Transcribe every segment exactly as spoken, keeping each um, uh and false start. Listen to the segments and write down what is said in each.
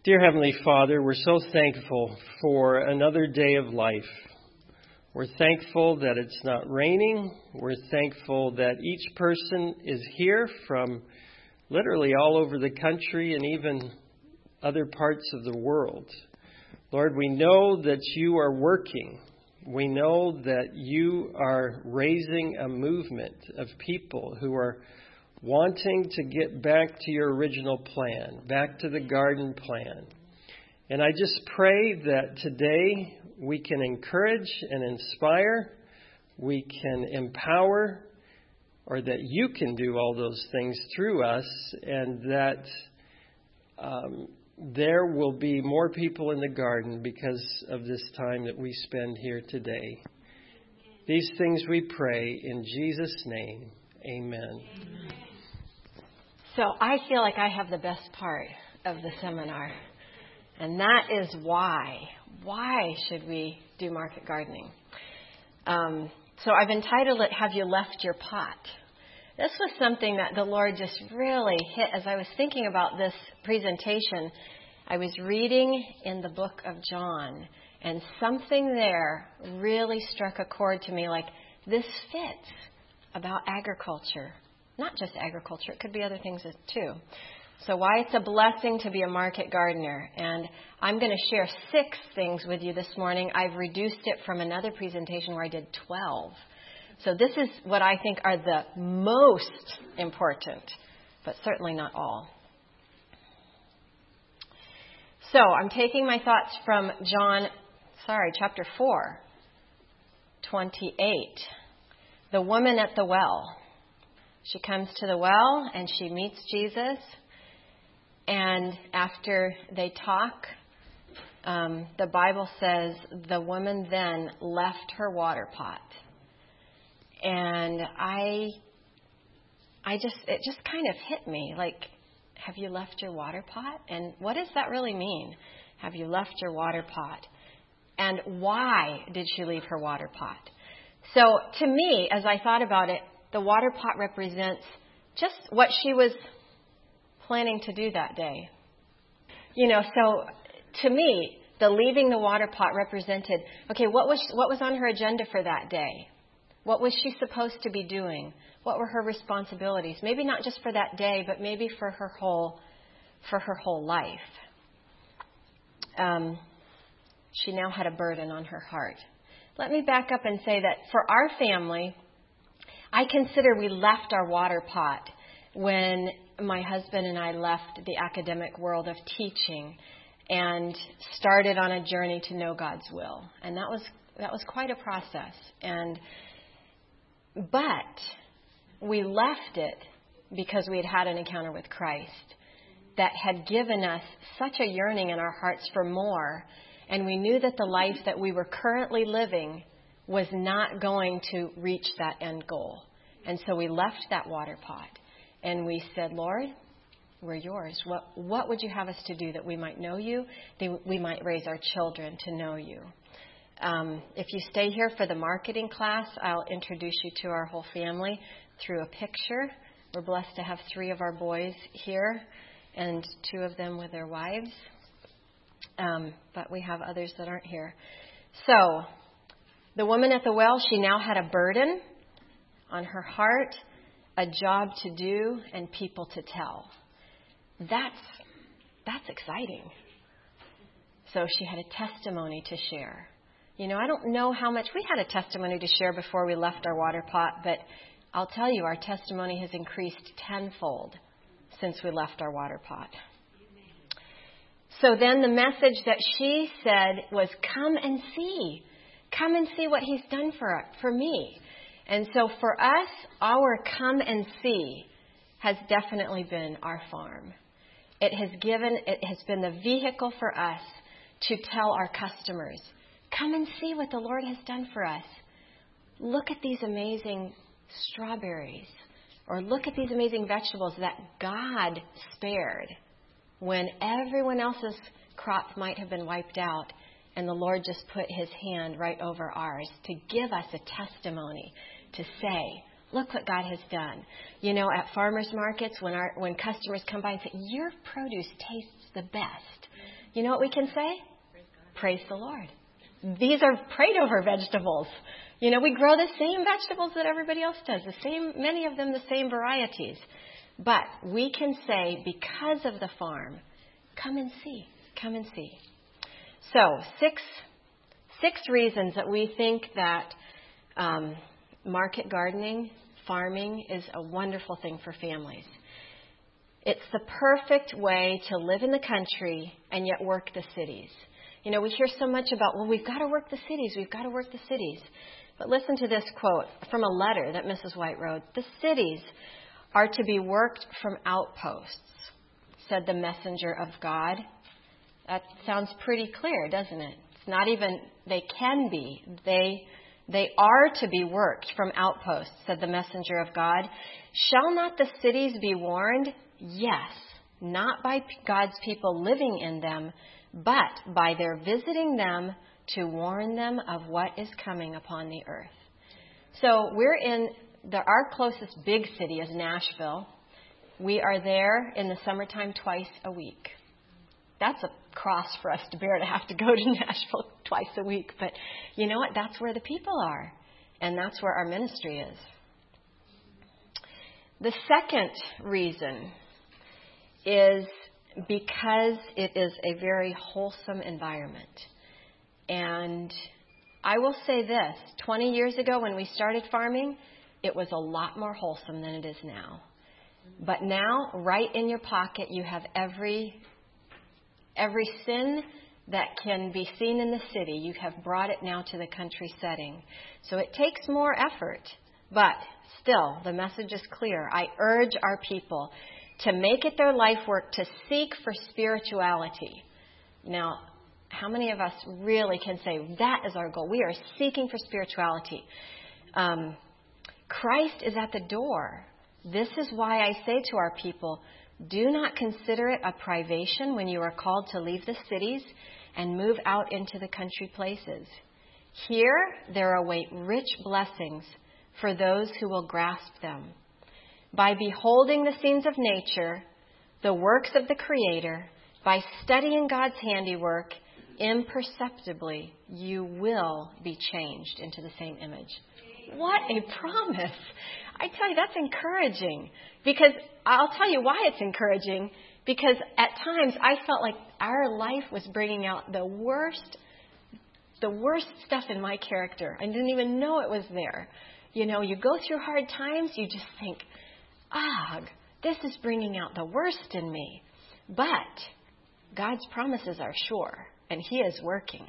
Dear Heavenly Father, we're so thankful for another day of life. We're thankful that it's not raining. We're thankful that each person is here from literally all over the country and even other parts of the world. Lord, we know that you are working. We know that you are raising a movement of people who are wanting to get back to your original plan, back to the garden plan. And I just pray that today we can encourage and inspire, we can empower, or that you can do all those things through us, and that um, there will be more people in the garden because of this time that we spend here today. These things we pray in Jesus' name. Amen. Amen. So I feel like I have the best part of the seminar, and that is why. Why should we do market gardening? Um, so I've entitled it, Have You Left Your Pot? This was something that the Lord just really hit as I was thinking about this presentation. I was reading in the book of John, and something there really struck a chord to me, like this fits about agriculture. Not just agriculture, it could be other things too. So why it's a blessing to be a market gardener. And I'm going to share six things with you this morning. I've reduced it from another presentation where I did twelve. So this is what I think are the most important, but certainly not all. So I'm taking my thoughts from John, sorry, chapter four, twenty-eight. The woman at the well. She comes to the well and she meets Jesus. And after they talk, um, the Bible says the woman then left her water pot. And I, I just, it just kind of hit me like, have you left your water pot? And what does that really mean? Have you left your water pot? And why did she leave her water pot? So to me, as I thought about it, the water pot represents just what she was planning to do that day. You know, so to me, the leaving the water pot represented, okay, what was what was on her agenda for that day? What was she supposed to be doing? What were her responsibilities? Maybe not just for that day, but maybe for her whole for her whole life. Um, she now had a burden on her heart. Let me back up and say that for our family, I consider we left our water pot when my husband and I left the academic world of teaching and started on a journey to know God's will. And that was that was quite a process. And but we left it because we had had an encounter with Christ that had given us such a yearning in our hearts for more. And we knew that the life that we were currently living was not going to reach that end goal. And so we left that water pot and we said, Lord, we're yours. What what would you have us to do that we might know you, that we might raise our children to know you? Um, if you stay here for the marketing class, I'll introduce you to our whole family through a picture. We're blessed to have three of our boys here and two of them with their wives. Um, but we have others that aren't here. So the woman at the well, she now had a burden on her heart, a job to do, and people to tell. That's that's exciting. So she had a testimony to share. You know, I don't know how much we had a testimony to share before we left our water pot, but I'll tell you, our testimony has increased tenfold since we left our water pot. So then the message that she said was, come and see. Come and see what he's done for for me. And so for us, our come and see has definitely been our farm. It has given, it has been the vehicle for us to tell our customers, come and see what the Lord has done for us. Look at these amazing strawberries, or look at these amazing vegetables that God spared when everyone else's crop might have been wiped out, and the Lord just put his hand right over ours to give us a testimony, to say, look what God has done. You know, at farmers markets, when our when customers come by and say, your produce tastes the best, You know what we can say? Praise the Lord. These are prayed over vegetables. You know, we grow the same vegetables that everybody else does, the same, many of them the same varieties. But we can say, because of the farm, come and see, come and see. So, six, six reasons that we think that um, market gardening, farming, is a wonderful thing for families. It's the perfect way to live in the country and yet work the cities. You know, we hear so much about, well, we've got to work the cities, we've got to work the cities. But listen to this quote from a letter that Missus White wrote. The cities are to be worked from outposts, said the messenger of God. That sounds pretty clear, doesn't it? It's not even, they can be. They, they are to be worked from outposts, said the messenger of God. Shall not the cities be warned? Yes, not by God's people living in them, but by their visiting them to warn them of what is coming upon the earth. So we're in, the, our closest big city is Nashville. We are there in the summertime twice a week. That's a cross for us to bear, to have to go to Nashville twice a week. But you know what? That's where the people are. And that's where our ministry is. The second reason is because it is a very wholesome environment. And I will say this, twenty years ago when we started farming, it was a lot more wholesome than it is now. But now, right in your pocket, you have every every sin that can be seen in the city. You have brought it now to the country setting. So it takes more effort, but still, the message is clear. I urge our people to make it their life work to seek for spirituality. Now, how many of us really can say that is our goal? We are seeking for spirituality. Um, Christ is at the door. This is why I say to our people, do not consider it a privation when you are called to leave the cities and move out into the country places. Here there await rich blessings for those who will grasp them. By beholding the scenes of nature, the works of the Creator, by studying God's handiwork, imperceptibly you will be changed into the same image. What a promise. I tell you, that's encouraging. Because I'll tell you why it's encouraging. Because at times I felt like our life was bringing out the worst, the worst stuff in my character. I didn't even know it was there. You know, you go through hard times, you just think, ah, this is bringing out the worst in me. But God's promises are sure, and He is working.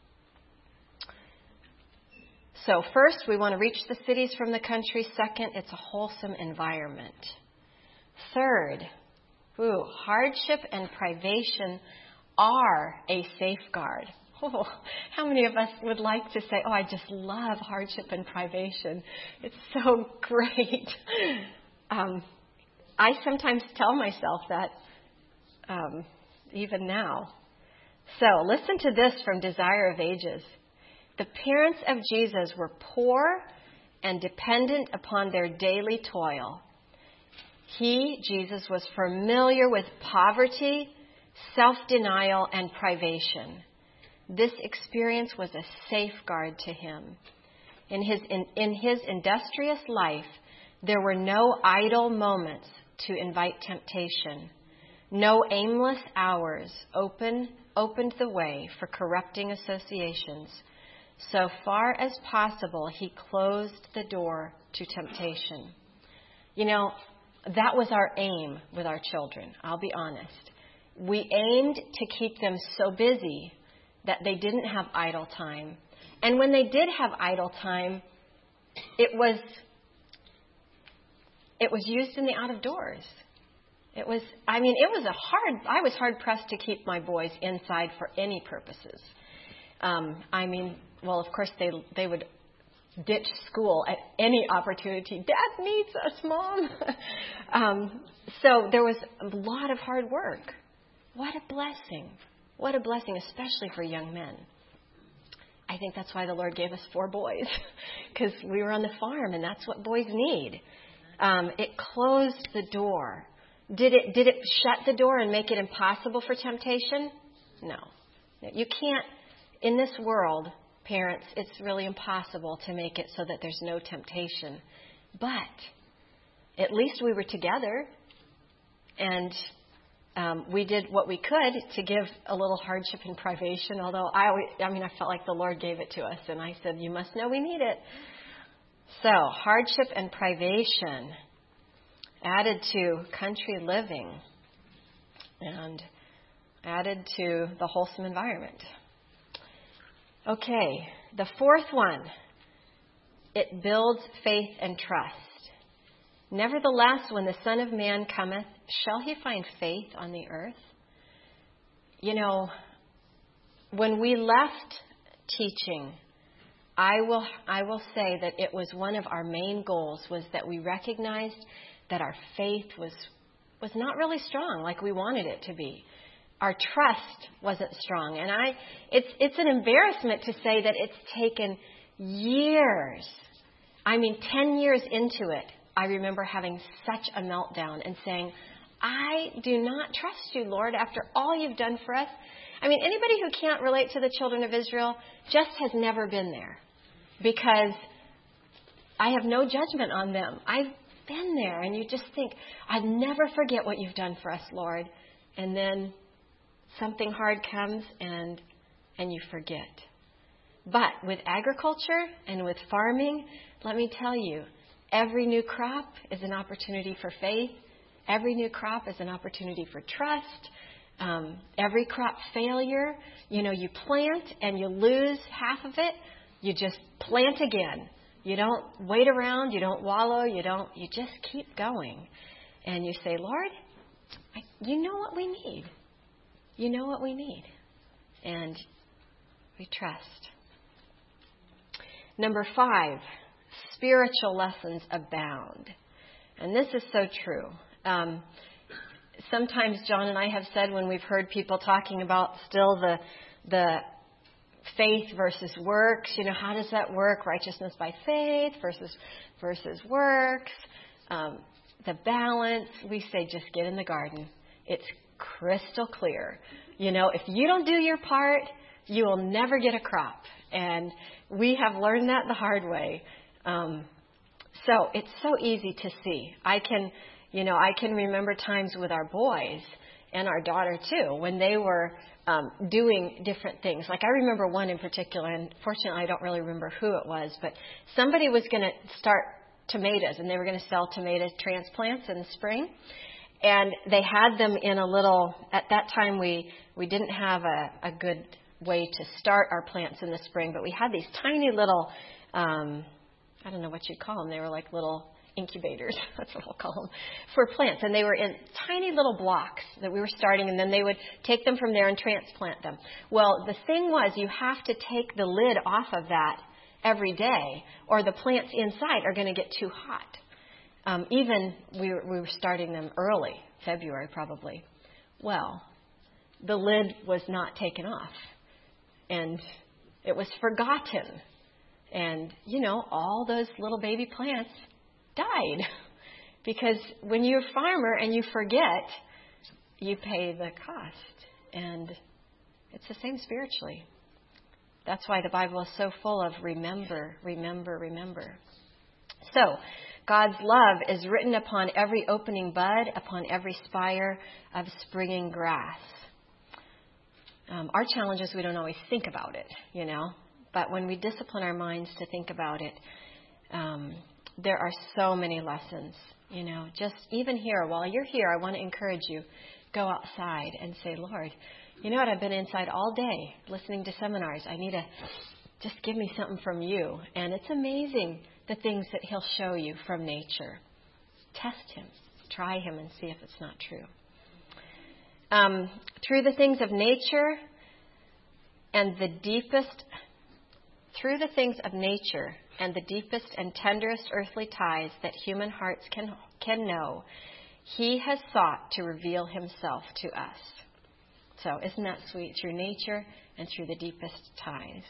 So first, we want to reach the cities from the country. Second, it's a wholesome environment. Third, ooh, hardship and privation are a safeguard. Oh, how many of us would like to say, oh, I just love hardship and privation. It's so great. Um, I sometimes tell myself that um, even now. So listen to this from Desire of Ages. The parents of Jesus were poor and dependent upon their daily toil. He, Jesus, was familiar with poverty, self-denial, and privation. This experience was a safeguard to him. In his, in, in his industrious life, there were no idle moments to invite temptation. No aimless hours open, opened the way for corrupting associations. So far as possible, he closed the door to temptation. You know, that was our aim with our children, I'll be honest. We aimed to keep them so busy that they didn't have idle time. And when they did have idle time, it was it was used in the out of doors. It was, I mean, it was a hard, I was hard pressed to keep my boys inside for any purposes. Um, I mean, well, of course, they they would ditch school at any opportunity. Dad needs us, Mom. um, so there was a lot of hard work. What a blessing. What a blessing, especially for young men. I think that's why the Lord gave us four boys, because we were on the farm, and that's what boys need. Um, it closed the door. Did it, did it shut the door and make it impossible for temptation? No. You can't, in this world, parents, it's really impossible to make it so that there's no temptation. But at least we were together, and um, we did what we could to give a little hardship and privation, although I, always, I mean, I felt like the Lord gave it to us, and I said, you must know we need it. So, hardship and privation added to country living and added to the wholesome environment. Okay, the fourth one, it builds faith and trust. Nevertheless, when the Son of Man cometh, shall he find faith on the earth? You know, when we left teaching, I will I will say that it was one of our main goals was that we recognized that our faith was was not really strong like we wanted it to be. Our trust wasn't strong. And I it's it's an embarrassment to say that it's taken years. I mean, ten years into it, I remember having such a meltdown and saying, I do not trust you, Lord, after all you've done for us. I mean, anybody who can't relate to the children of Israel just has never been there, because I have no judgment on them. I've been there, and you just think, I'd never forget what you've done for us, Lord. And then something hard comes and and you forget. But with agriculture and with farming, let me tell you, every new crop is an opportunity for faith. Every new crop is an opportunity for trust. Um, every crop failure, you know, you plant and you lose half of it, you just plant again. You don't wait around, you don't wallow, you don't, you just keep going. And you say, Lord, I, you know what we need. You know what we need. And we trust. Number five, spiritual lessons abound. And this is so true. Um, sometimes John and I have said when we've heard people talking about still the the faith versus works, you know, how does that work? Righteousness by faith versus versus works. Um, the balance, we say just get in the garden. It's crystal clear. You know, if you don't do your part, you will never get a crop. And we have learned that the hard way. Um, so it's so easy to see. I can, you know, I can remember times with our boys and our daughter too, when they were um, doing different things. Like I remember one in particular, and fortunately I don't really remember who it was, but somebody was going to start tomatoes, and they were going to sell tomato transplants in the spring. And they had them in a little, at that time we, we didn't have a, a good way to start our plants in the spring, but we had these tiny little, um, I don't know what you'd call them. They were like little incubators, that's what we'll call them, for plants. And they were in tiny little blocks that we were starting, and then they would take them from there and transplant them. Well, the thing was, you have to take the lid off of that every day, or the plants inside are going to get too hot. Um, even we were, we were starting them early, February probably. Well, the lid was not taken off, and it was forgotten. And, you know, all those little baby plants died. Because when you're a farmer and you forget, you pay the cost. And it's the same spiritually. That's why the Bible is so full of remember, remember, remember. So, God's love is written upon every opening bud, upon every spire of springing grass. Um, our challenge is we don't always think about it, you know. But when we discipline our minds to think about it, um, there are so many lessons, you know. Just even here, while you're here, I want to encourage you, go outside and say, Lord, you know what? I've been inside all day listening to seminars. I need to just give me something from you. And it's amazing the things that he'll show you from nature. Test him. Try him and see if it's not true. Um, through the things of nature and the deepest, through the things of nature and the deepest and tenderest earthly ties that human hearts can can know, he has sought to reveal himself to us. So isn't that sweet? Through nature and through the deepest ties.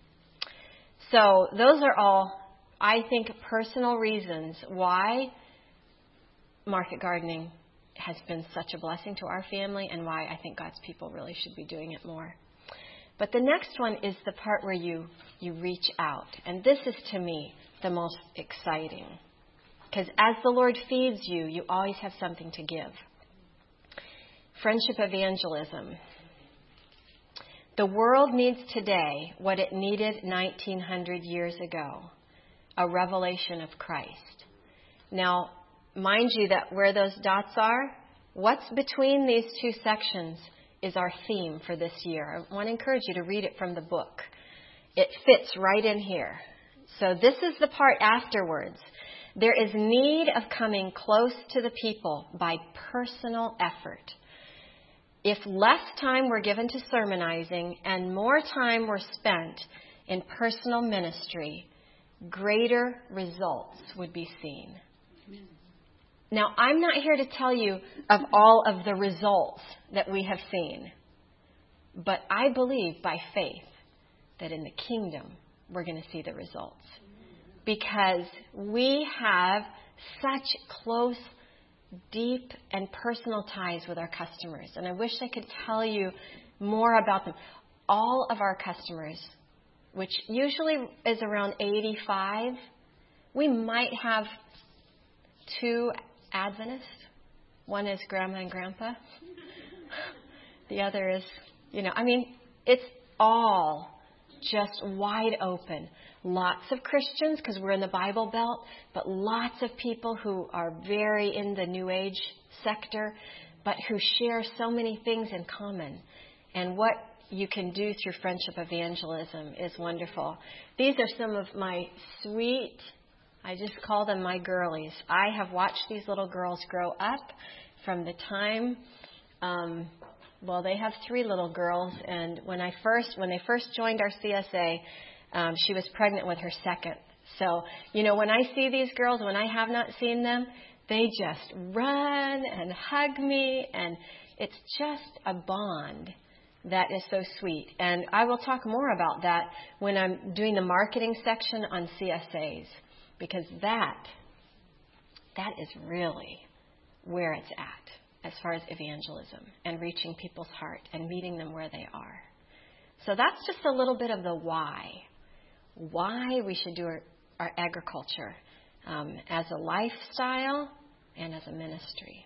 So those are all, I think, personal reasons why market gardening has been such a blessing to our family and why I think God's people really should be doing it more. But the next one is the part where you, you reach out. And this is, to me, the most exciting. Because as the Lord feeds you, you always have something to give. Friendship evangelism. The world needs today what it needed nineteen hundred years ago, a revelation of Christ. Now, mind you that where those dots are, what's between these two sections is our theme for this year. I want to encourage you to read it from the book. It fits right in here. So this is the part afterwards. There is need of coming close to the people by personal effort. If less time were given to sermonizing and more time were spent in personal ministry, greater results would be seen. Now, I'm not here to tell you of all of the results that we have seen, but I believe by faith that in the kingdom we're going to see the results because we have such close, deep, and personal ties with our customers. And I wish I could tell you more about them. All of our customers, which usually is around eighty-five, we might have two Adventists. One is Grandma and Grandpa. The other is, you know, I mean, it's all just wide open. Lots of Christians, because we're in the Bible Belt, but lots of people who are very in the New Age sector, but who share so many things in common. And what you can do through friendship evangelism is wonderful. These are some of my sweet, I just call them my girlies. I have watched these little girls grow up from the time, um, well, they have three little girls, and when I first, when they first joined our C S A, um, she was pregnant with her second. So, you know, when I see these girls, when I have not seen them, they just run and hug me, and it's just a bond that is so sweet. And I will talk more about that when I'm doing the marketing section on C S As. Because that, that is really where it's at as far as evangelism and reaching people's heart and meeting them where they are. So that's just a little bit of the why. Why we should do our, our agriculture um, as a lifestyle and as a ministry.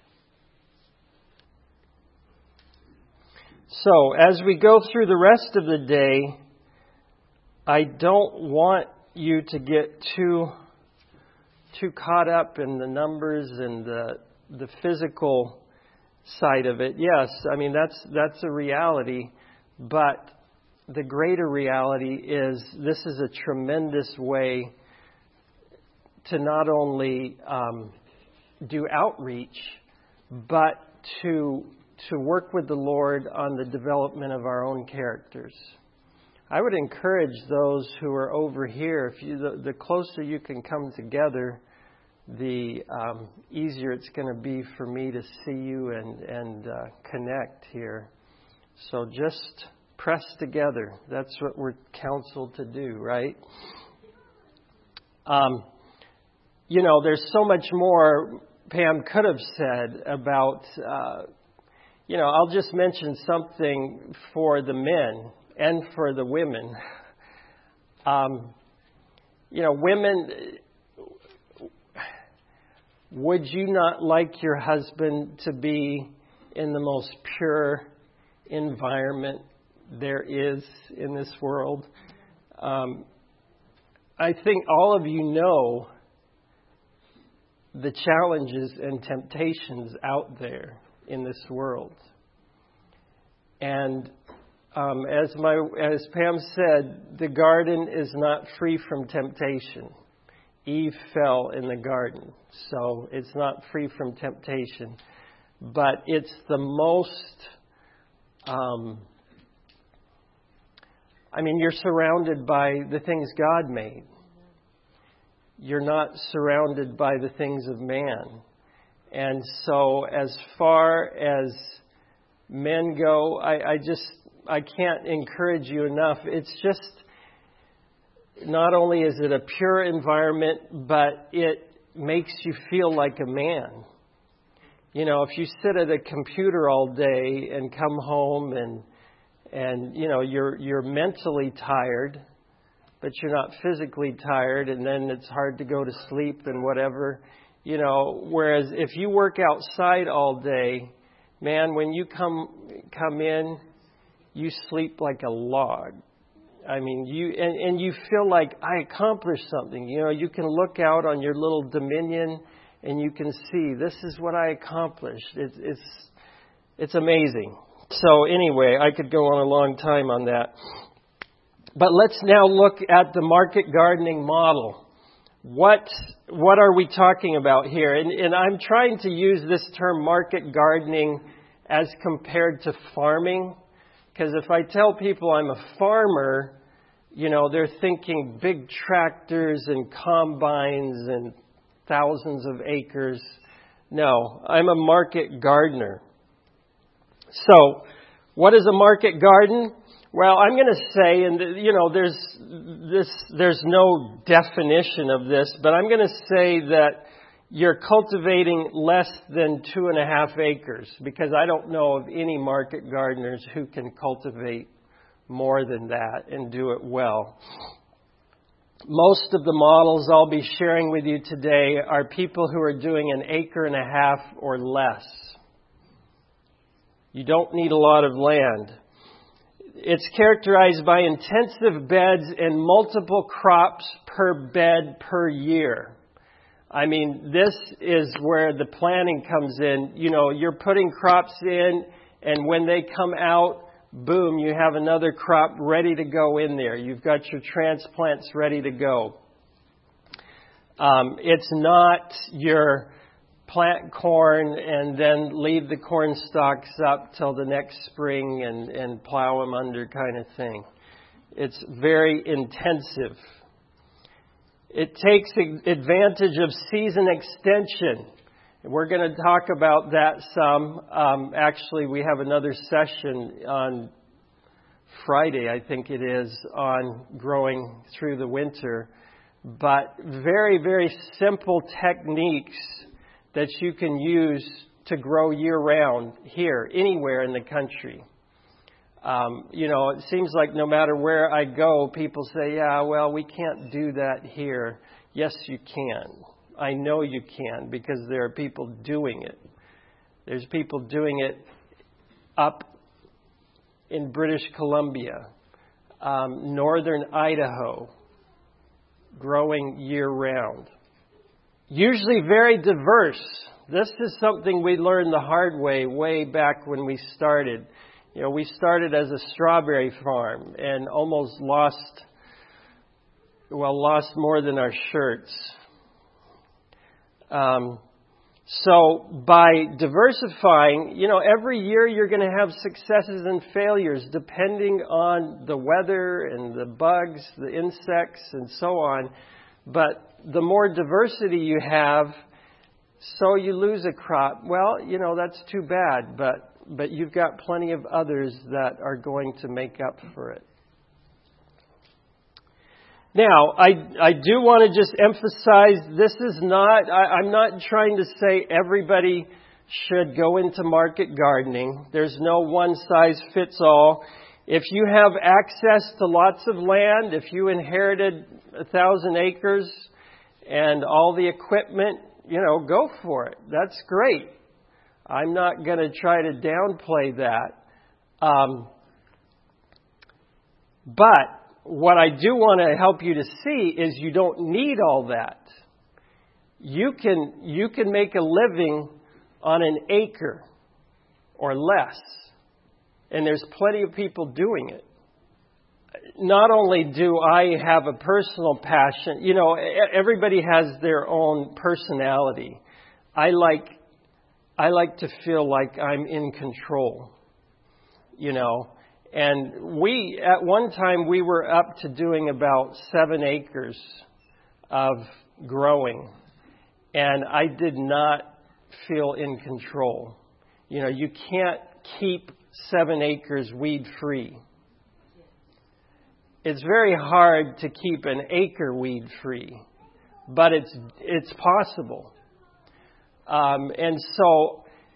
So as we go through the rest of the day, I don't want you to get too... too caught up in the numbers and the the physical side of it. Yes, I mean, that's that's a reality, but the greater reality is this is a tremendous way to not only um, do outreach, but to to work with the Lord on the development of our own characters. I would encourage those who are over here, if you, the, the closer you can come together, the um, easier it's going to be for me to see you and, and uh, connect here. So just press together. That's what we're counseled to do, right? Um, you know, there's so much more Pam could have said about, uh, you know, I'll just mention something for the men and for the women. Um, you know, women, would you not like your husband to be in the most pure environment there is in this world? Um, I think all of you know the challenges and temptations out there in this world. And um, as my as Pam said, the garden is not free from temptation. Eve fell in the garden, so it's not free from temptation. But it's the most, um, I mean, you're surrounded by the things God made. You're not surrounded by the things of man. And so as far as men go, I, I just, I can't encourage you enough. It's just, not only is it a pure environment, but it makes you feel like a man. You know, if you sit at a computer all day and come home and and you know you're you're mentally tired, but you're not physically tired, and then it's hard to go to sleep and whatever. You know, whereas if you work outside all day, man, when you come come in, you sleep like a log. I mean, you and, and you feel like I accomplished something. You know, you can look out on your little dominion and you can see this is what I accomplished. It's it's it's amazing. So anyway, I could go on a long time on that. But let's now look at the market gardening model. What what are we talking about here? And, and I'm trying to use this term market gardening as compared to farming. Because if I tell people I'm a farmer, you know, they're thinking big tractors and combines and thousands of acres. No, I'm a market gardener. So, what is a market garden? Well, I'm going to say, and you know, there's this, there's no definition of this, but I'm going to say that you're cultivating less than two and a half acres, because I don't know of any market gardeners who can cultivate more than that and do it well. Most of the models I'll be sharing with you today are people who are doing an acre and a half or less. You don't need a lot of land. It's characterized by intensive beds and multiple crops per bed per year. I mean, this is where the planning comes in. You know, you're putting crops in, and when they come out, boom, you have another crop ready to go in there. You've got your transplants ready to go. Um, it's not your plant corn and then leave the corn stalks up till the next spring and, and plow them under kind of thing. It's very intensive. It takes advantage of season extension. We're going to talk about that some. Um, actually, we have another session on Friday, I think it is, on growing through the winter. But very, very simple techniques that you can use to grow year-round here, anywhere in the country. Um, you know, it seems like no matter where I go, people say, yeah, well, we can't do that here. Yes, you can. I know you can, because there are people doing it. There's people doing it up in British Columbia, um, northern Idaho, growing year-round. Usually very diverse. This is something we learned the hard way, way back when we started. You know, we started as a strawberry farm and almost lost, well, lost more than our shirts. Um, so by diversifying, you know, every year you're going to have successes and failures depending on the weather and the bugs, the insects, and so on. But the more diversity you have, so you lose a crop. Well, you know, that's too bad, but but you've got plenty of others that are going to make up for it. Now, I I do want to just emphasize, this is not, I, I'm not trying to say everybody should go into market gardening. There's no one size fits all. If you have access to lots of land, if you inherited a thousand acres and all the equipment, you know, go for it. That's great. I'm not going to try to downplay that. Um, but what I do want to help you to see is you don't need all that. You can, you can make a living on an acre or less. And there's plenty of people doing it. Not only do I have a personal passion, you know, everybody has their own personality. I like, I like to feel like I'm in control, you know. And we, at one time, we were up to doing about seven acres of growing. And I did not feel in control. You know, you can't keep seven acres weed-free. It's very hard to keep an acre weed-free, but it's it's possible. Um, and so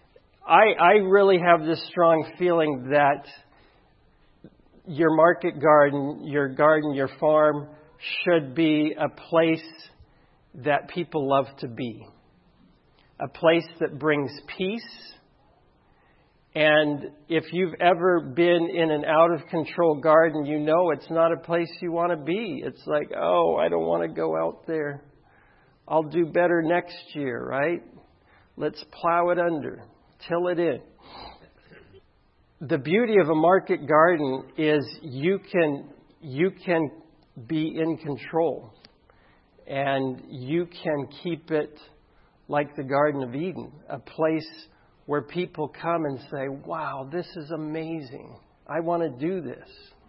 I, I really have this strong feeling that your market garden, your garden, your farm should be a place that people love to be. A place that brings peace. And if you've ever been in an out-of-control garden, you know it's not a place you want to be. It's like, oh, I don't want to go out there. I'll do better next year, right? Let's plow it under, till it in. The beauty of a market garden is you can you can be in control. And you can keep it like the Garden of Eden, a place where people come and say, wow, this is amazing. I want to do this.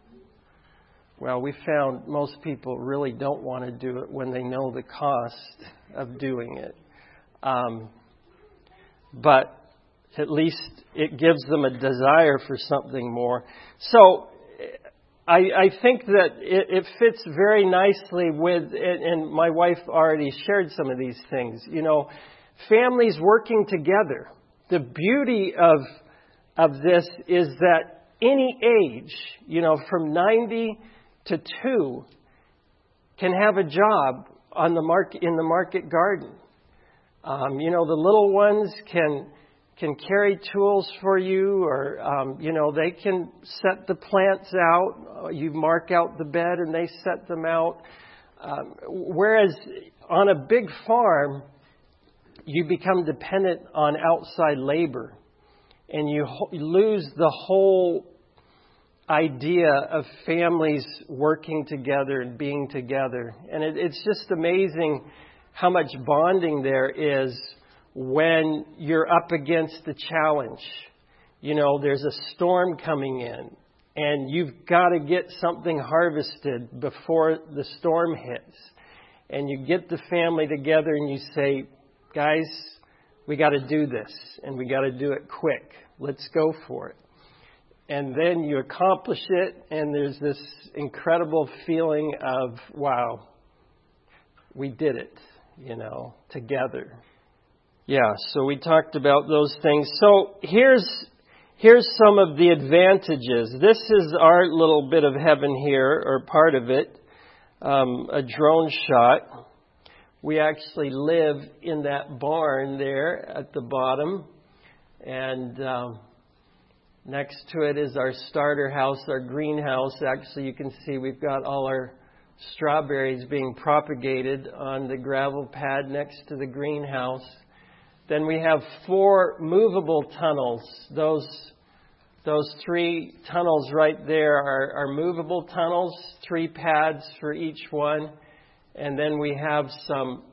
Well, we found most people really don't want to do it when they know the cost of doing it. Um, but at least it gives them a desire for something more. So I, I think that it, it fits very nicely with, and, and my wife already shared some of these things, you know, families working together. The beauty of of this is that any age, you know, from ninety to two, can have a job on the market in the market garden. Um, you know, the little ones can can carry tools for you, or um, you know, they can set the plants out. You mark out the bed, and they set them out. Um, whereas on a big farm, you become dependent on outside labor, and you, ho- you lose the whole idea of families working together and being together. And it, it's just amazing how much bonding there is when you're up against the challenge. You know, there's a storm coming in, and you've got to get something harvested before the storm hits. And you get the family together and you say, guys, we got to do this, and we got to do it quick. Let's go for it. And then you accomplish it, and there's this incredible feeling of, wow, we did it, you know, together. Yeah, so we talked about those things. So here's here's some of the advantages. This is our little bit of heaven here, or part of it, um, a drone shot. We actually live in that barn there at the bottom. And um, next to it is our starter house, our greenhouse. Actually, you can see we've got all our strawberries being propagated on the gravel pad next to the greenhouse. Then we have four movable tunnels. Those those three tunnels right there are, are movable tunnels, three pads for each one. And then we have some,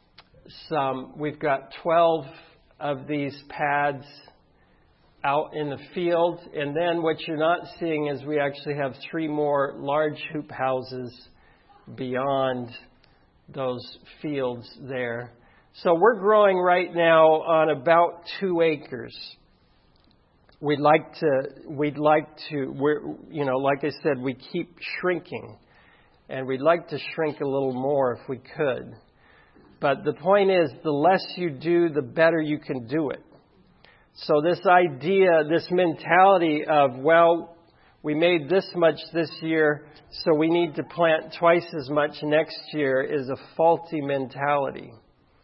some, we've got twelve of these pads out in the field. And then what you're not seeing is we actually have three more large hoop houses beyond those fields there. So we're growing right now on about two acres. We'd like to, we'd like to, we're, you know, like I said, we keep shrinking. And we'd like to shrink a little more if we could. But the point is, the less you do, the better you can do it. So this idea, this mentality of, well, we made this much this year, so we need to plant twice as much next year, is a faulty mentality.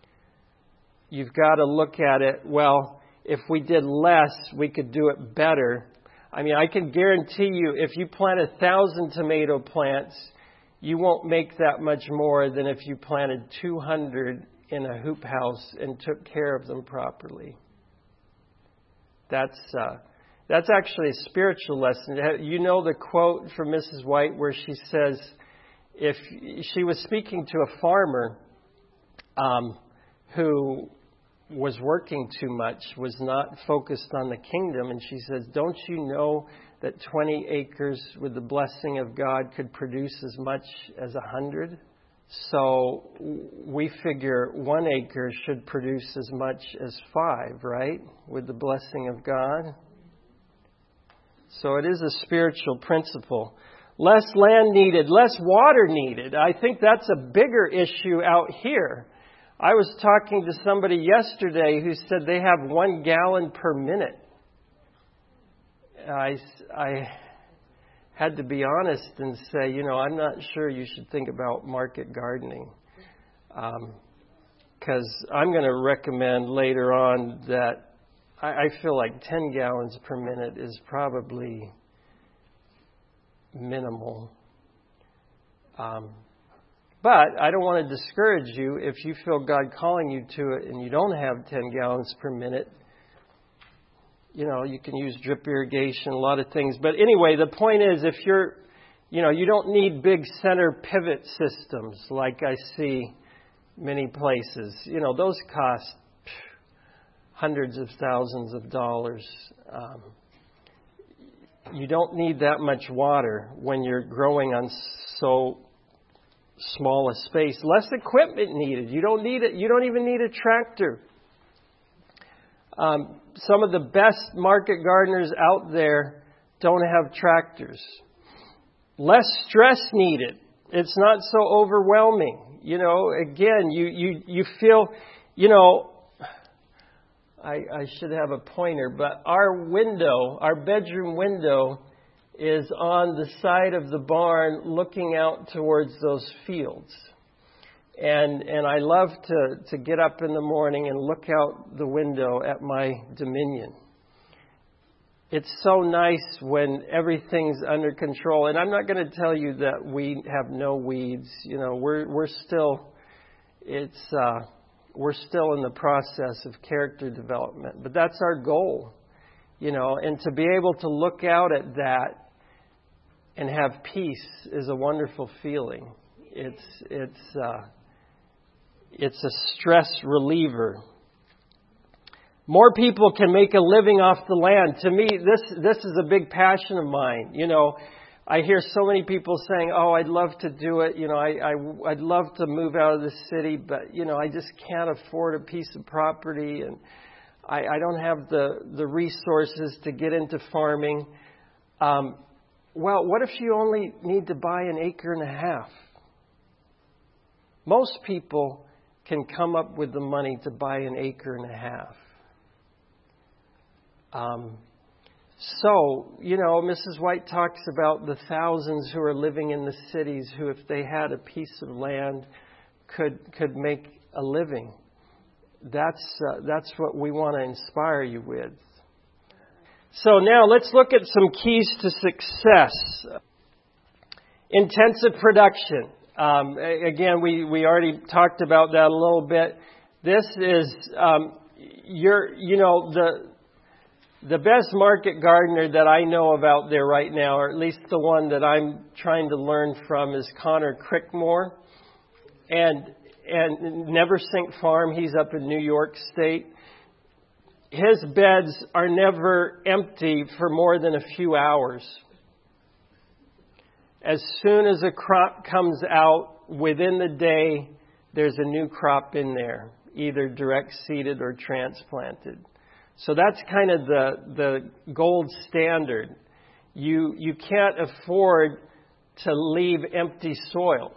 You've got to look at it, well, if we did less, we could do it better. I mean, I can guarantee you, if you plant a thousand tomato plants, you won't make that much more than if you planted two hundred in a hoop house and took care of them properly. That's uh, that's actually a spiritual lesson. You know the quote from Missus White where she says, if she was speaking to a farmer um, who was working too much, was not focused on the kingdom, and she says, don't you know that twenty acres with the blessing of God could produce as much as a hundred? So we figure one acre should produce as much as five, right? With the blessing of God. So it is a spiritual principle. Less land needed, less water needed. I think that's a bigger issue out here. I was talking to somebody yesterday who said they have one gallon per minute I, I had to be honest and say, you know, I'm not sure you should think about market gardening. Because um, I'm going to recommend later on that I, I feel like ten gallons per minute is probably minimal. Um, but I don't want to discourage you if you feel God calling you to it and you don't have ten gallons per minute. You know, you can use drip irrigation, a lot of things. But anyway, the point is, if you're, you know, you don't need big center pivot systems like I see many places. You know, those cost hundreds of thousands of dollars. Um, you don't need that much water when you're growing on so small a space. Less equipment needed. You don't need it. You don't even need a tractor. Um, some of the best market gardeners out there don't have tractors. Less stress needed. It's not so overwhelming. You know, again, you, you, you feel, you know, I, I should have a pointer, but our window, our bedroom window is on the side of the barn looking out towards those fields. And and I love to, to get up in the morning and look out the window at my Dominion. It's so nice when everything's under control. And I'm not going to tell you that we have no weeds. You know, we're we're still it's uh, we're still in the process of character development. But that's our goal, you know. And to be able to look out at that and have peace is a wonderful feeling. It's it's. Uh, It's a stress reliever. More people can make a living off the land. To me, this this is a big passion of mine. You know, I hear so many people saying, "Oh, I'd love to do it. You know, I, I I'd love to move out of the city, but you know, I just can't afford a piece of property, and I, I don't have the the resources to get into farming." Um, well, what if you only need to buy an acre and a half? Most people can come up with the money to buy an acre and a half. Um, so, you know, Missus White talks about the thousands who are living in the cities who, if they had a piece of land, could could make a living. That's uh, that's what we want to inspire you with. So now let's look at some keys to success. Intensive production. Um, again, we, we already talked about that a little bit. This is, um, your, you know, the, the best market gardener that I know of out there right now, or at least the one that I'm trying to learn from, is Connor Crickmore. And, and Neversink Farm, he's up in New York State. His beds are never empty for more than a few hours. As soon as a crop comes out, within the day, there's a new crop in there, either direct seeded or transplanted. So that's kind of the, the gold standard. You, you can't afford to leave empty soil.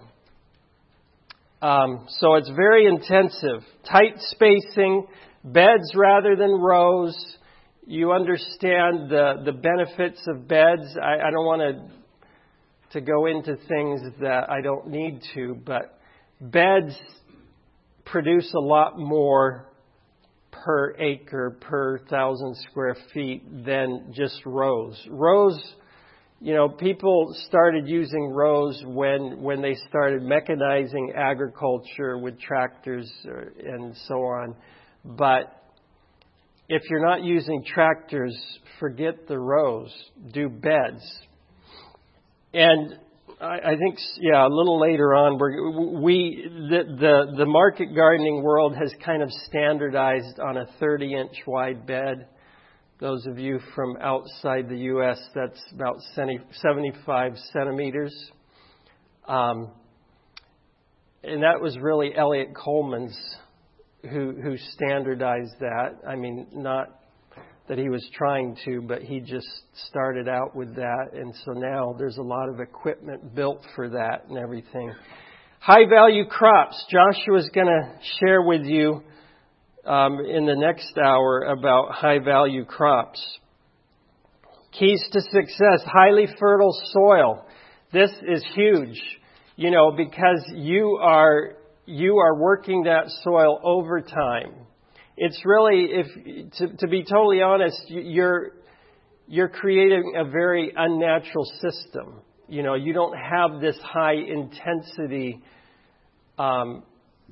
Um, so it's very intensive. Tight spacing, beds rather than rows. You understand the, the benefits of beds. I, I don't want to to go into things that I don't need to, but beds produce a lot more per acre, per thousand square feet than just rows. Rows, you know, people started using rows when when they started mechanizing agriculture with tractors and so on. But if you're not using tractors, forget the rows. Do beds. And I, I think, yeah, a little later on, we're, we the, the the market gardening world has kind of standardized on a thirty inch wide bed. Those of you from outside the U S, that's about seventy-five centimeters. Um, and that was really Elliot Coleman's who who standardized that. I mean, not that he was trying to, but he just started out with that. And so now there's a lot of equipment built for that and everything. High value crops. Joshua's going to share with you um, in the next hour about high value crops. Keys to success, highly fertile soil. This is huge, you know, because you are you are working that soil over time. It's really, if to, to be totally honest, you're you're creating a very unnatural system. You know, you don't have this high intensity um,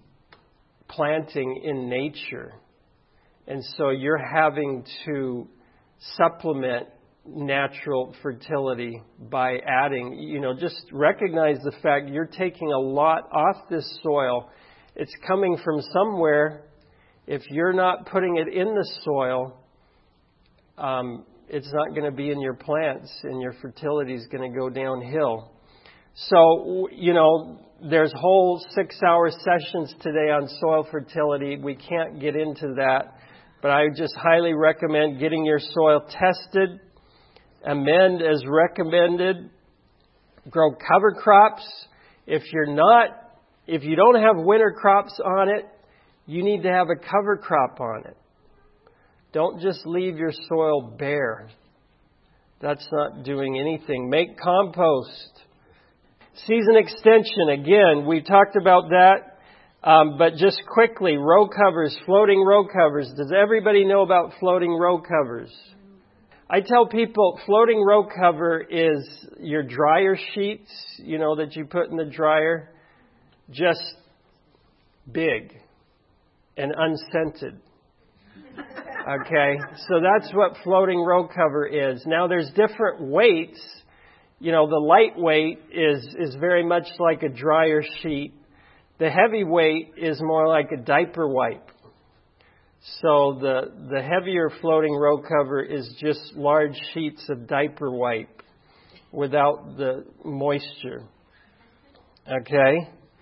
planting in nature, and so you're having to supplement natural fertility by adding, you know, just recognize the fact you're taking a lot off this soil. It's coming from somewhere. If you're not putting it in the soil, um, it's not going to be in your plants, and your fertility is going to go downhill. So, you know, there's whole six-hour sessions today on soil fertility. We can't get into that, but I just highly recommend getting your soil tested. Amend as recommended. Grow cover crops. If you're not, if you don't have winter crops on it, you need to have a cover crop on it. Don't just leave your soil bare. That's not doing anything. Make compost. Season extension, again, we talked about that. Um, but just quickly, row covers, floating row covers. Does everybody know about floating row covers? I tell people floating row cover is your dryer sheets, you know, that you put in the dryer, just big and unscented. Okay, so that's what floating row cover is. Now there's different weights. You know, the lightweight is, is very much like a dryer sheet. The heavyweight is more like a diaper wipe. So the, the heavier floating row cover is just large sheets of diaper wipe without the moisture. Okay?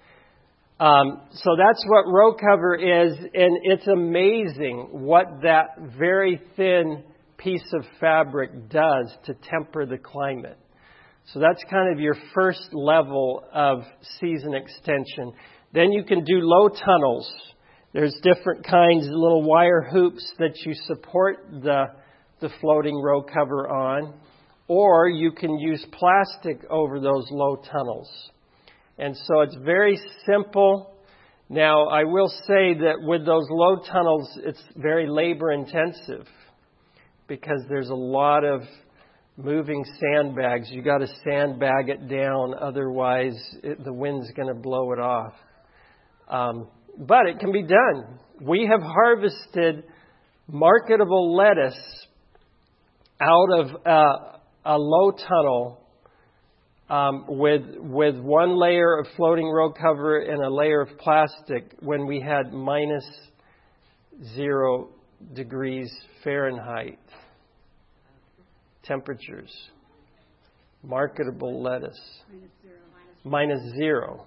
Um, so that's what row cover is, and it's amazing what that very thin piece of fabric does to temper the climate. So that's kind of your first level of season extension. Then you can do low tunnels. There's different kinds of little wire hoops that you support the, the floating row cover on, or you can use plastic over those low tunnels. And so it's very simple. Now, I will say that with those low tunnels, it's very labor intensive because there's a lot of moving sandbags. You got to sandbag it down, otherwise it, the wind's going to blow it off. Um, But it can be done. We have harvested marketable lettuce out of uh, a low tunnel um, with with one layer of floating row cover and a layer of plastic when we had minus zero degrees Fahrenheit temperatures. Marketable lettuce. Minus zero. Minus zero.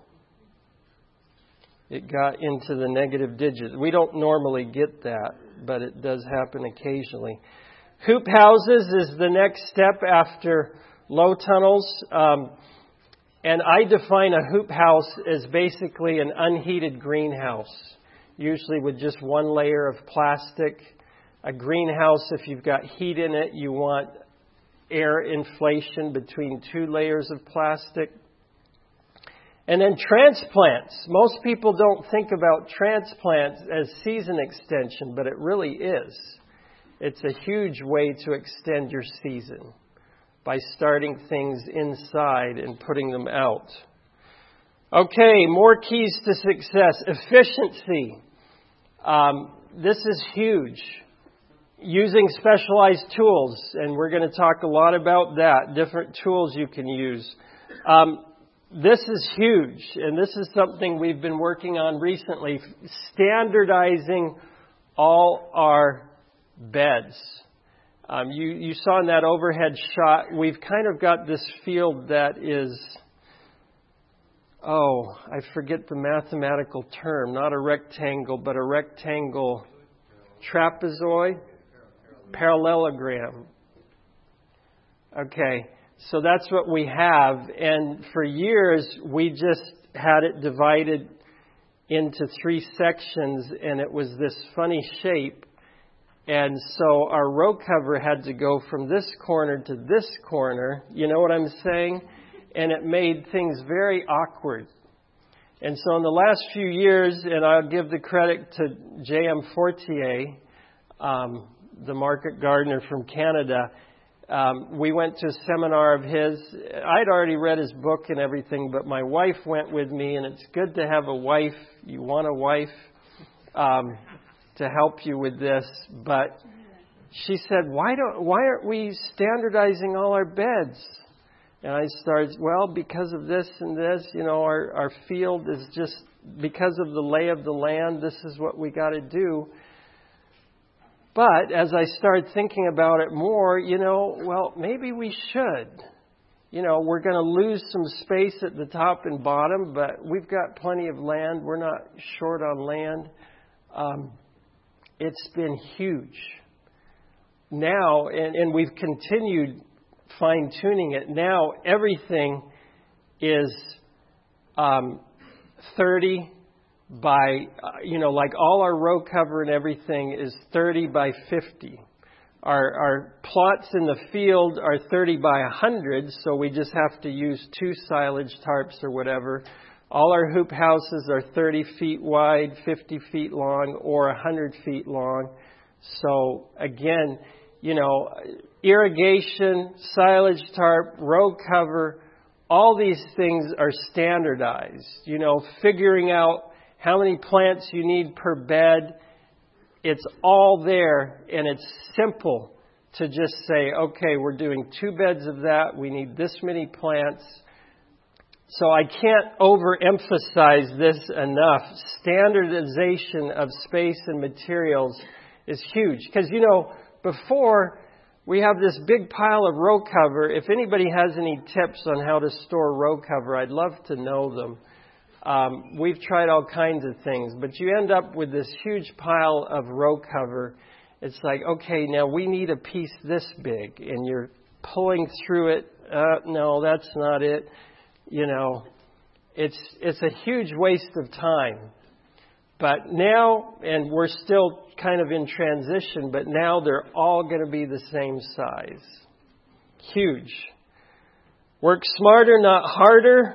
It got into the negative digits. We don't normally get that, but it does happen occasionally. Hoop houses is the next step after low tunnels. Um, and I define a hoop house as basically an unheated greenhouse, usually with just one layer of plastic. A greenhouse, if you've got heat in it, you want air inflation between two layers of plastic. And then transplants. Most people don't think about transplants as season extension, but it really is. It's a huge way to extend your season by starting things inside and putting them out. Okay, more keys to success. Efficiency. Um, this is huge. Using specialized tools, and we're going to talk a lot about that, different tools you can use. Um, This is huge, and this is something we've been working on recently, standardizing all our beds. Um, you, you saw in that overhead shot, we've kind of got this field that is, oh, I forget the mathematical term, not a rectangle, but a rectangle trapezoid, parallelogram. Okay. So that's what we have. And for years, we just had it divided into three sections, and it was this funny shape. And so our row cover had to go from this corner to this corner. You know what I'm saying? And it made things very awkward. And so in the last few years, and I'll give the credit to J M Fortier, um, the market gardener from Canada, um, we went to a seminar of his. I'd already read his book and everything, but my wife went with me, and it's good to have a wife. You want a wife um, to help you with this. But she said, why don't, why aren't we standardizing all our beds? And I started, well, because of this and this, you know, our, our field is just, because of the lay of the land, this is what we got to do. But as I started thinking about it more, you know, well, maybe we should. You know, we're going to lose some space at the top and bottom, but we've got plenty of land. We're not short on land. Um, it's been huge. Now, and, and we've continued fine-tuning it. Now, everything is um, thirty by, uh, you know, like all our row cover and everything is thirty by fifty. Our, our plots in the field are thirty by one hundred, so we just have to use two silage tarps or whatever. All our hoop houses are thirty feet wide, fifty feet long, or one hundred feet long. So, again, you know, irrigation, silage tarp, row cover, all these things are standardized. You know, figuring out how many plants you need per bed, it's all there, and it's simple to just say, okay, we're doing two beds of that, we need this many plants. So I can't overemphasize this enough. Standardization of space and materials is huge. Because, you know, before we have this big pile of row cover. If anybody has any tips on how to store row cover, I'd love to know them. Um, we've tried all kinds of things, but you end up with this huge pile of row cover. It's like, okay, now we need a piece this big, and you're pulling through it. Uh, no, that's not it. You know, it's it's a huge waste of time. But now, and we're still kind of in transition, but now they're all going to be the same size. Huge. Work smarter, not harder.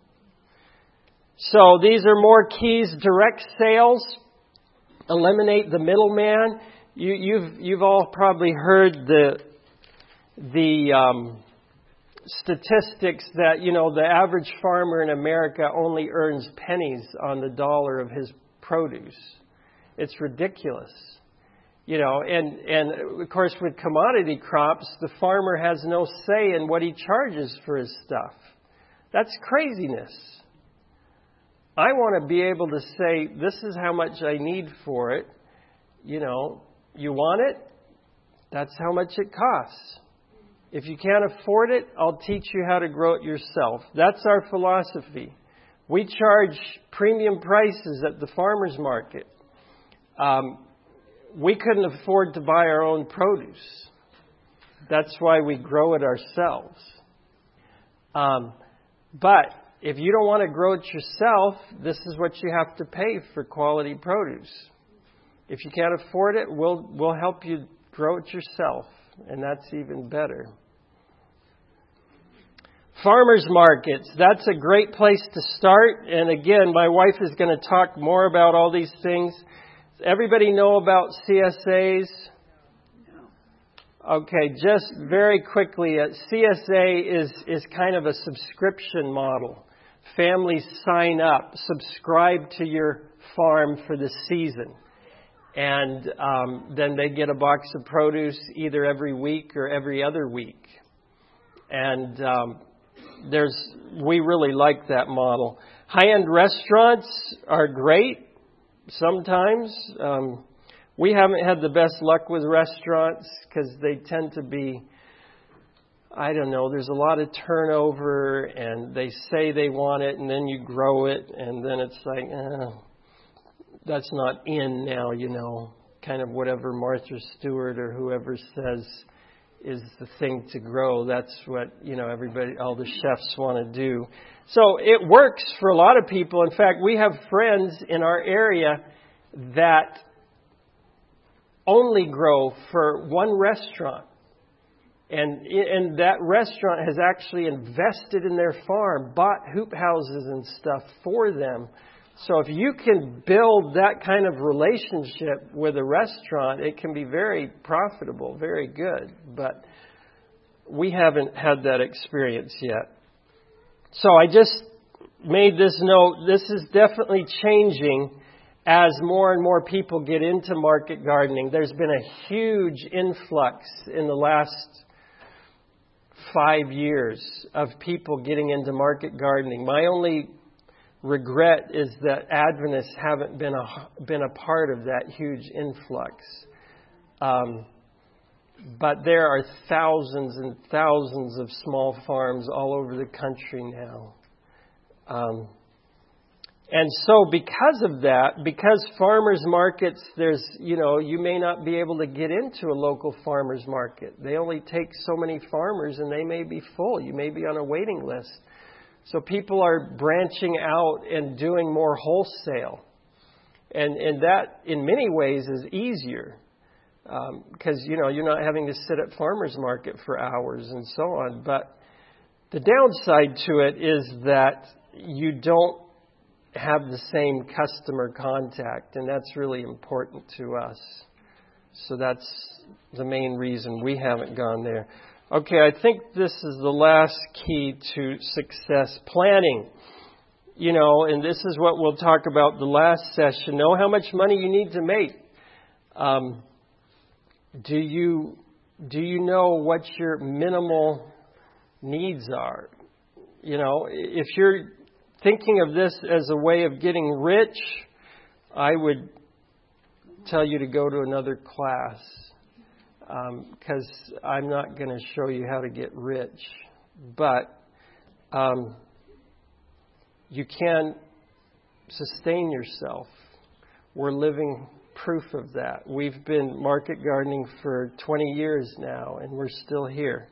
So these are more keys. Direct sales. Eliminate the middleman. You, you've you've all probably heard the the um, statistics that, you know, the average farmer in America only earns pennies on the dollar of his produce. It's ridiculous. You know, and, and of course with commodity crops, the farmer has no say in what he charges for his stuff. That's craziness. I want to be able to say, this is how much I need for it. You know, you want it? That's how much it costs. If you can't afford it, I'll teach you how to grow it yourself. That's our philosophy. We charge premium prices at the farmer's market. Um, we couldn't afford to buy our own produce. That's why we grow it ourselves. Um, but if you don't want to grow it yourself, this is what you have to pay for quality produce. If you can't afford it, we'll we'll help you grow it yourself, and that's even better. Farmers markets, that's a great place to start. And again, my wife is going to talk more about all these things. Does everybody know about C S As? Okay, just very quickly, uh, C S A is, is kind of a subscription model. Families sign up, subscribe to your farm for the season. And um, then they get a box of produce either every week or every other week. And um, there's we really like that model. High-end restaurants are great sometimes. Um, we haven't had the best luck with restaurants because they tend to be, I don't know, there's a lot of turnover and they say they want it and then you grow it and then it's like, eh, that's not in now, you know, kind of whatever Martha Stewart or whoever says is the thing to grow. That's what, you know, everybody, all the chefs want to do. So it works for a lot of people. In fact, we have friends in our area that only grow for one restaurant. And, and that restaurant has actually invested in their farm, bought hoop houses and stuff for them. So if you can build that kind of relationship with a restaurant, it can be very profitable, very good. But we haven't had that experience yet. So I just made this note. This is definitely changing as more and more people get into market gardening. There's been a huge influx in the last five years of people getting into market gardening. My only regret is that Adventists haven't been a been a part of that huge influx. Um, but there are thousands and thousands of small farms all over the country now. Um, and so because of that, because farmers markets, there's, you know, you may not be able to get into a local farmers market. They only take so many farmers and they may be full. You may be on a waiting list. So people are branching out and doing more wholesale. And, and that, in many ways, is easier. Because, um, you know, you're not having to sit at farmers market for hours and so on. But the downside to it is that you don't have the same customer contact. And that's really important to us. So that's the main reason we haven't gone there. Okay, I think this is the last key to success. Planning. You know, and this is what we'll talk about the last session. Know how much money you need to make. Um, do you do you know what your minimal needs are? You know, if you're thinking of this as a way of getting rich, I would tell you to go to another class. Because um, I'm not going to show you how to get rich. But um, you can sustain yourself. We're living proof of that. We've been market gardening for twenty years now, and we're still here.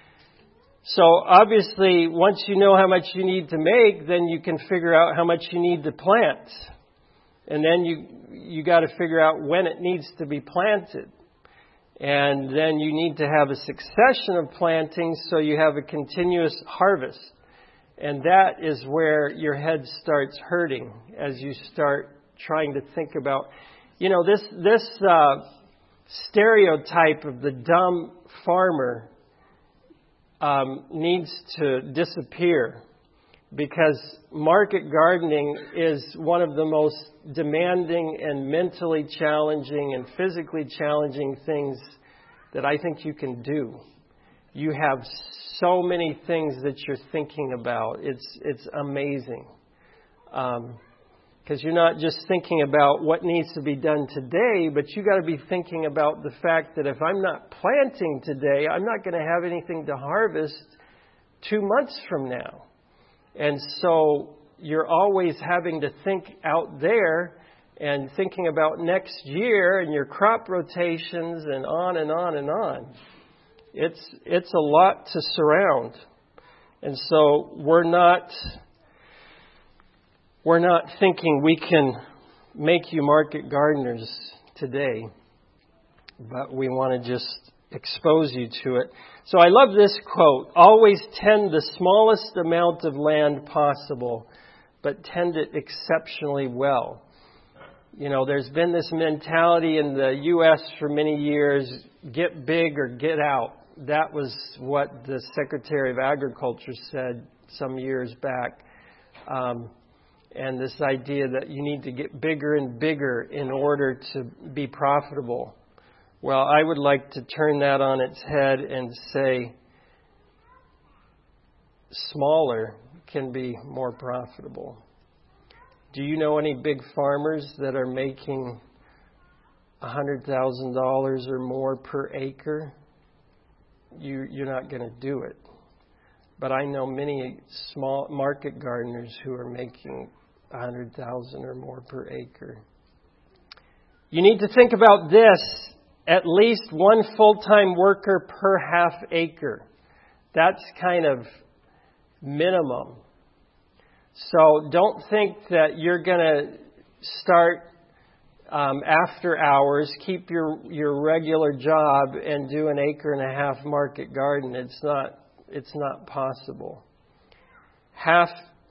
So obviously, once you know how much you need to make, then you can figure out how much you need to plant. And then you you got to figure out when it needs to be planted. And then you need to have a succession of plantings so you have a continuous harvest. And that is where your head starts hurting as you start trying to think about, you know, this this uh, stereotype of the dumb farmer um, needs to disappear. Because market gardening is one of the most demanding and mentally challenging and physically challenging things that I think you can do. You have so many things that you're thinking about. It's it's amazing. Um, because you're not just thinking about what needs to be done today, but you got to be thinking about the fact that if I'm not planting today, I'm not going to have anything to harvest two months from now. And so you're always having to think out there and thinking about next year and your crop rotations and on and on and on. It's it's a lot to surround. And so we're not we're not thinking we can make you market gardeners today, but we want to just expose you to it. So I love this quote: always tend the smallest amount of land possible, but tend it exceptionally well. You know, there's been this mentality in the U S for many years, get big or get out. That was what the Secretary of Agriculture said some years back. Um, and this idea that you need to get bigger and bigger in order to be profitable. Well, I would like to turn that on its head and say smaller can be more profitable. Do you know any big farmers that are making one hundred thousand dollars or more per acre? You, you're not going to do it. But I know many small market gardeners who are making one hundred thousand dollars or more per acre. You need to think about this. At least one full-time worker per half acre. That's kind of minimum. So don't think that you're going to start um, after hours, keep your, your regular job and do an acre and a half market garden. It's not, it's not possible. Half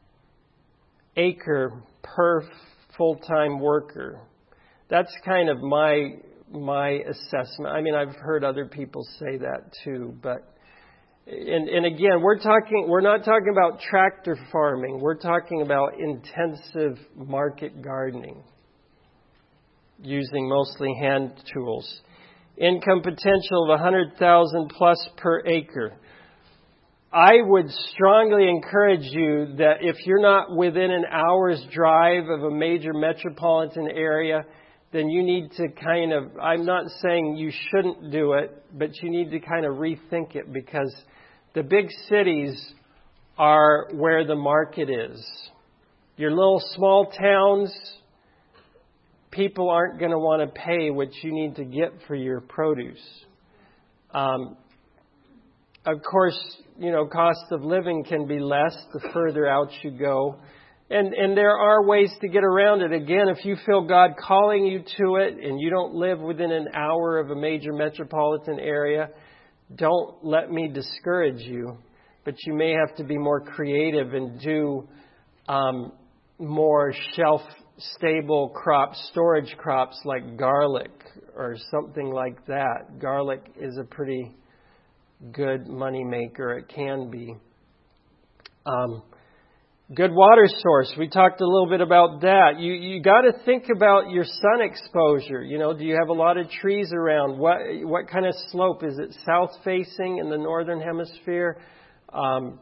acre per full-time worker. That's kind of my my assessment. I mean, I've heard other people say that too, but and, and again, we're talking we're not talking about tractor farming. We're talking about intensive market gardening using mostly hand tools. Income potential of one hundred thousand plus per acre. I would strongly encourage you that if you're not within an hour's drive of a major metropolitan area, then you need to kind of, I'm not saying you shouldn't do it, but you need to kind of rethink it, because the big cities are where the market is. Your little small towns, people aren't going to want to pay what you need to get for your produce. Um, of course, you know, cost of living can be less the further out you go. And and there are ways to get around it. Again, if you feel God calling you to it and you don't live within an hour of a major metropolitan area, don't let me discourage you. But you may have to be more creative and do um, more shelf-stable crops, storage crops like garlic or something like that. Garlic is a pretty good money maker. It can be. Um, good water source. We talked a little bit about that. You you got to think about your sun exposure. You know, do you have a lot of trees around? What what kind of slope is it? South facing in the northern hemisphere. Um,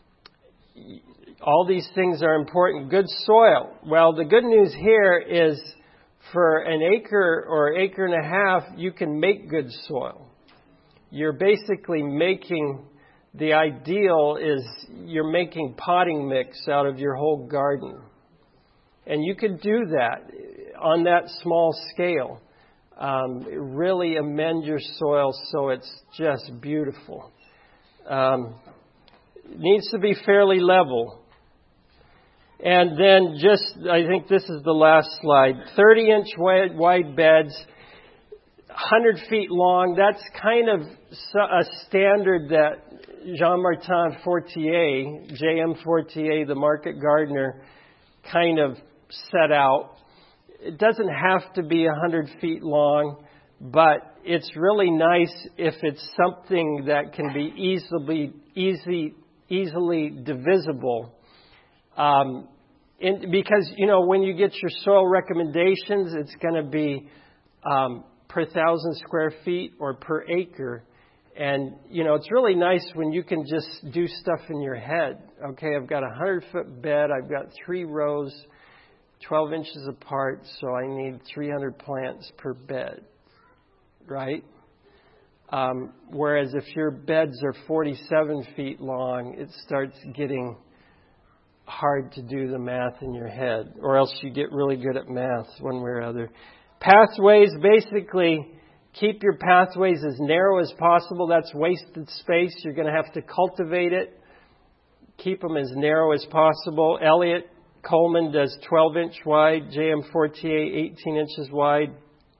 all these things are important. Good soil. Well, the good news here is for an acre or acre and a half, you can make good soil. You're basically making, the ideal is you're making potting mix out of your whole garden. And you could do that on that small scale. Um, really amend your soil so it's just beautiful. Um, it needs to be fairly level. And then just, I think this is the last slide, thirty inch wide, wide beds. one hundred feet long, that's kind of a standard that Jean-Martin Fortier, J M Fortier, the market gardener, kind of set out. It doesn't have to be one hundred feet long, but it's really nice if it's something that can be easily, easy, easily divisible. Um, in, because, you know, when you get your soil recommendations, it's going to be um, per thousand square feet or per acre. And, you know, it's really nice when you can just do stuff in your head. Okay, I've got a hundred foot bed. I've got three rows, twelve inches apart. So I need three hundred plants per bed. Right? Um, whereas if your beds are forty-seven feet long, it starts getting hard to do the math in your head, or else you get really good at math one way or other. Pathways, basically, keep your pathways as narrow as possible. That's wasted space. You're going to have to cultivate it. Keep them as narrow as possible. Elliott Coleman does twelve inch wide. J M Fortier, eighteen inches wide.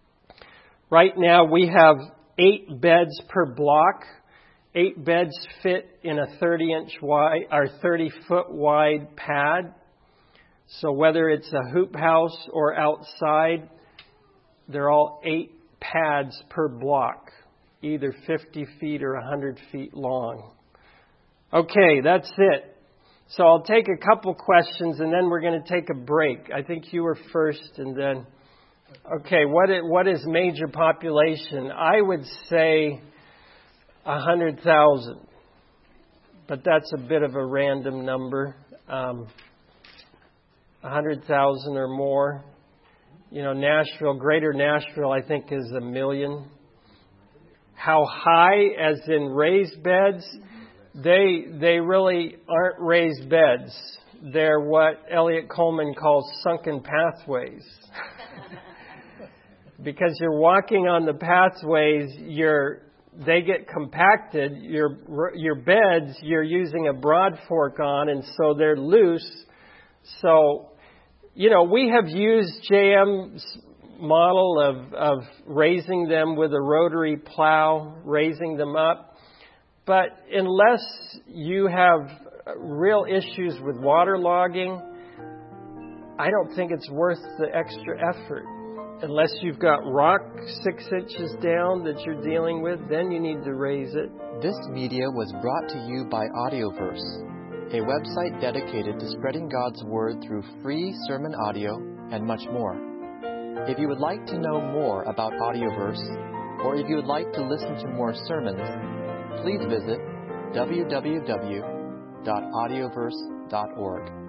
Right now, we have eight beds per block. Eight beds fit in a thirty inch wide or thirty foot wide pad. So whether it's a hoop house or outside, they're all eight pads per block, either fifty feet or one hundred feet long. Okay, that's it. So I'll take a couple questions and then we're going to take a break. I think you were first and then, okay, what is, what is major population? I would say one hundred thousand, but that's a bit of a random number. Um, one hundred thousand or more. You know, Nashville, Greater Nashville, I think is a million. How high, as in raised beds? They they really aren't raised beds. They're what Elliott Coleman calls sunken pathways. Because you're walking on the pathways, you're they get compacted. Your your beds you're using a broad fork on, and so they're loose. So, you know, we have used J M's model of, of raising them with a rotary plow, raising them up. But unless you have real issues with waterlogging, I don't think it's worth the extra effort. Unless you've got rock six inches down that you're dealing with, then you need to raise it. This media was brought to you by Audioverse, a website dedicated to spreading God's Word through free sermon audio and much more. If you would like to know more about Audioverse, or if you would like to listen to more sermons, please visit w w w dot audioverse dot org.